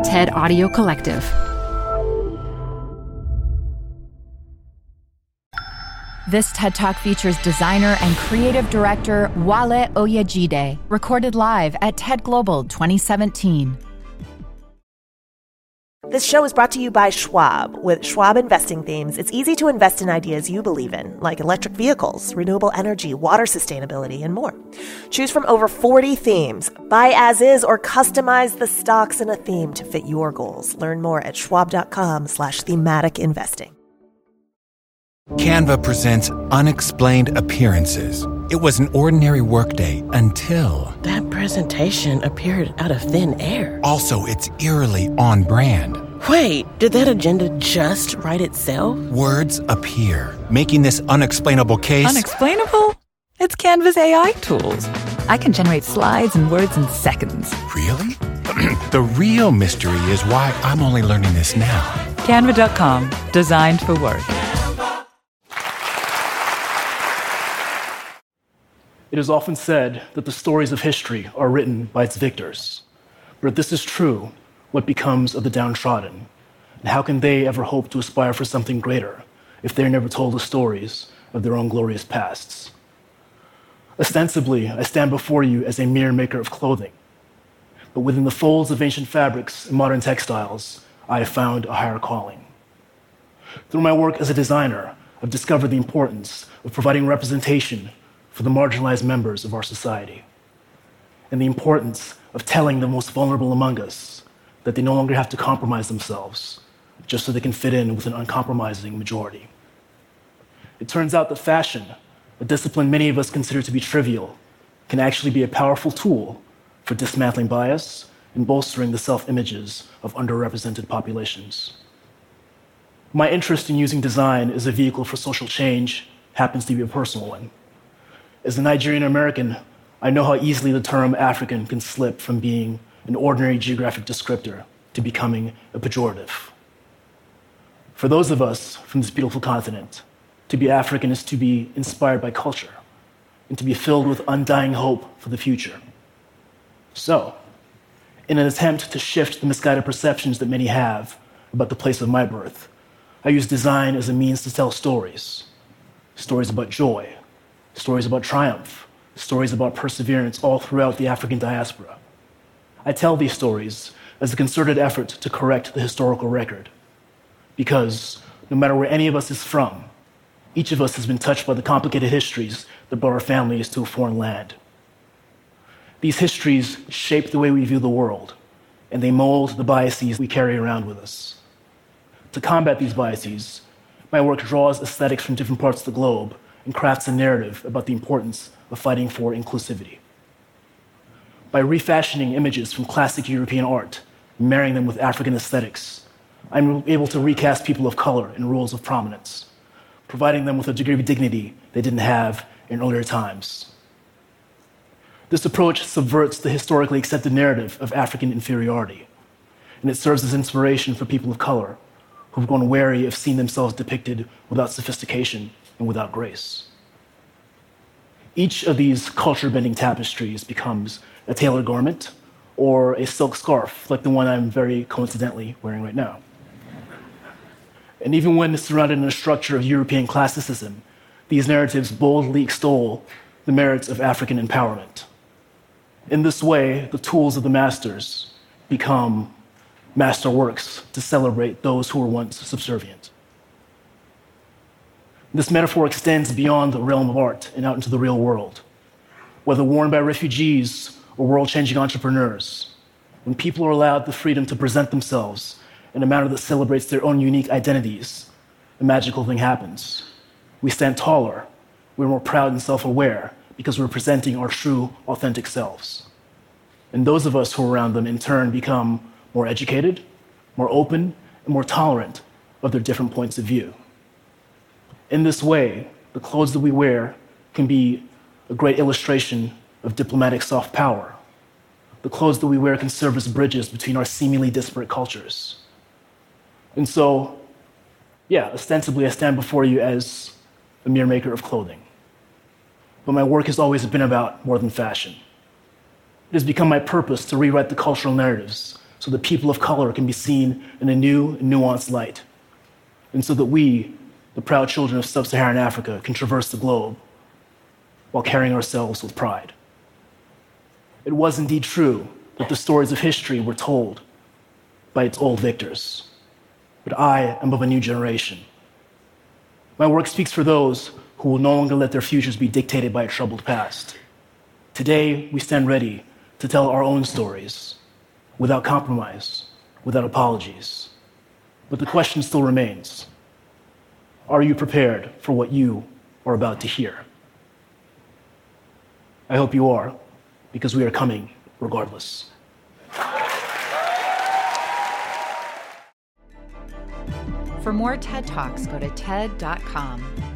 TED Audio Collective. This TED Talk features designer and creative director Wale Oyejide, recorded live at TED Global 2017. This show is brought to you by Schwab. With Schwab Investing Themes, it's easy to invest in ideas you believe in, like electric vehicles, renewable energy, water sustainability, and more. Choose from over 40 themes. Buy as is or customize the stocks in a theme to fit your goals. Learn more at schwab.com/thematic investing. Canva presents Unexplained Appearances. It was an ordinary workday until... that presentation appeared out of thin air. Also, it's eerily on brand. Wait, did that agenda just write itself? Words appear, making this unexplainable case... Unexplainable? It's Canva's AI tools. I can generate slides and words in seconds. Really? The real mystery is why I'm only learning this now. Canva.com, designed for work. It is often said that the stories of history are written by its victors. But if this is true, what becomes of the downtrodden? And how can they ever hope to aspire for something greater if they're never told the stories of their own glorious pasts? Ostensibly, I stand before you as a mere maker of clothing. But within the folds of ancient fabrics and modern textiles, I have found a higher calling. Through my work as a designer, I've discovered the importance of providing representation for the marginalized members of our society, and the importance of telling the most vulnerable among us that they no longer have to compromise themselves just so they can fit in with an uncompromising majority. It turns out that fashion, a discipline many of us consider to be trivial, can actually be a powerful tool for dismantling bias and bolstering the self-images of underrepresented populations. My interest in using design as a vehicle for social change happens to be a personal one. As a Nigerian American, I know how easily the term African can slip from being an ordinary geographic descriptor to becoming a pejorative. For those of us from this beautiful continent, to be African is to be inspired by culture and to be filled with undying hope for the future. So, in an attempt to shift the misguided perceptions that many have about the place of my birth, I use design as a means to tell stories. Stories about joy, stories about triumph, stories about perseverance all throughout the African diaspora. I tell these stories as a concerted effort to correct the historical record, because no matter where any of us is from, each of us has been touched by the complicated histories that brought our families to a foreign land. These histories shape the way we view the world, and they mold the biases we carry around with us. To combat these biases, my work draws aesthetics from different parts of the globe and crafts a narrative about the importance of fighting for inclusivity. By refashioning images from classic European art and marrying them with African aesthetics, I'm able to recast people of color in roles of prominence, providing them with a degree of dignity they didn't have in earlier times. This approach subverts the historically accepted narrative of African inferiority, and it serves as inspiration for people of color who've grown wary of seeing themselves depicted without sophistication and without grace. Each of these culture-bending tapestries becomes a tailored garment or a silk scarf, like the one I'm very coincidentally wearing right now. And even when surrounded in a structure of European classicism, these narratives boldly extol the merits of African empowerment. In this way, the tools of the masters become masterworks to celebrate those who were once subservient. This metaphor extends beyond the realm of art and out into the real world. Whether worn by refugees or world-changing entrepreneurs, when people are allowed the freedom to present themselves in a manner that celebrates their own unique identities, a magical thing happens. We stand taller, we're more proud and self-aware because we're presenting our true, authentic selves. And those of us who are around them, in turn, become more educated, more open, and more tolerant of their different points of view. In this way, the clothes that we wear can be a great illustration of diplomatic soft power. The clothes that we wear can serve as bridges between our seemingly disparate cultures. And so, ostensibly I stand before you as a mere maker of clothing. But my work has always been about more than fashion. It has become my purpose to rewrite the cultural narratives so that people of color can be seen in a new and nuanced light, and so that we, the proud children of sub-Saharan Africa, can traverse the globe while carrying ourselves with pride. It was indeed true that the stories of history were told by its old victors, but I am of a new generation. My work speaks for those who will no longer let their futures be dictated by a troubled past. Today, we stand ready to tell our own stories, without compromise, without apologies. But the question still remains: are you prepared for what you are about to hear? I hope you are, because we are coming regardless. For more TED Talks, go to TED.com.